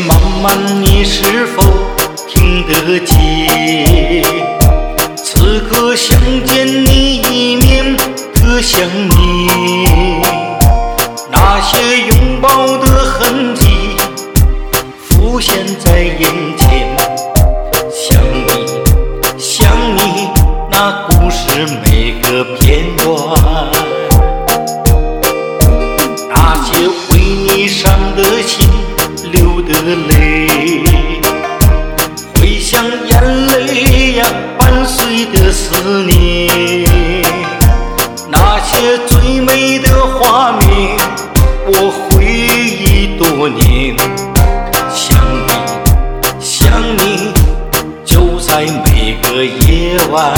漫漫，你是否听得见？此刻想见你一面，可想你那些拥抱的痕迹浮现在眼前。想你，想你，那故事每个片段，那些为你伤的心流的泪，回想眼泪呀伴随的思念，那些最美的画面我回忆多年。想你，想你，就在每个夜晚，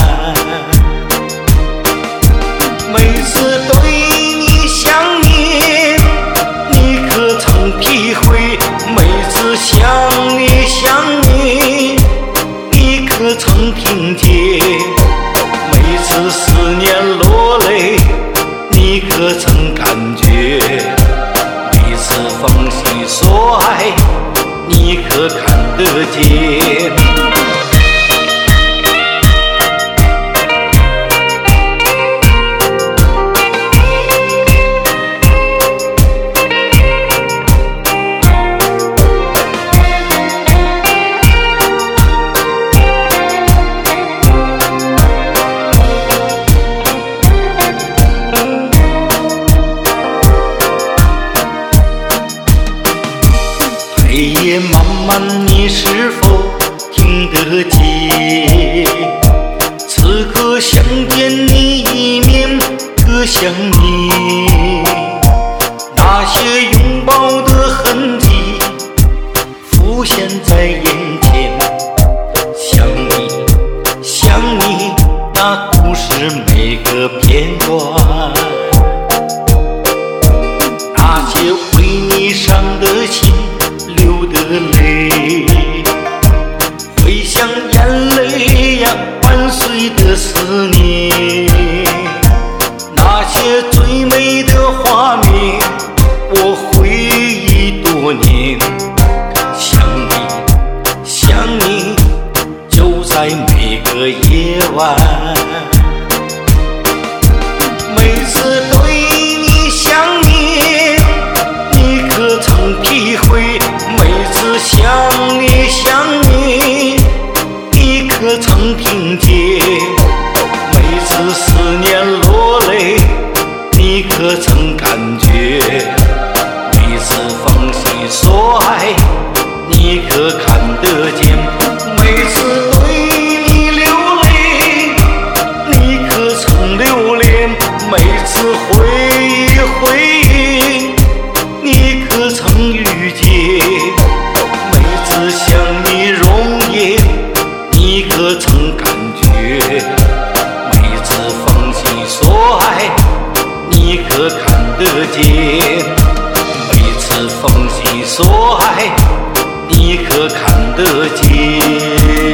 每次对你想念，你可曾体会？每次想你想你，你可曾听见？每次思念落泪，你可曾感觉？每次放心所爱，你可看得见？黑夜漫漫，你是否听得见？此刻想见你一面，可想你那些拥抱的痕迹浮现在眼前。想你，想你，那故事每个片段，那些为你伤的心流的泪，回想眼泪呀伴随的思念，那些最美的画面我回忆多年。想你，想你，就在每个夜晚，每次对你想念，你可曾体会？每次想你想你，你可曾听见？每次思念落泪，你可曾感觉？每次放心所爱，你可看得见？每次对你流泪，你可曾留恋？每次回忆回忆，你可曾遇见？每次想你容颜，你可曾感觉？每次放心所爱，你可看得见？每次放心所爱，你可看得见？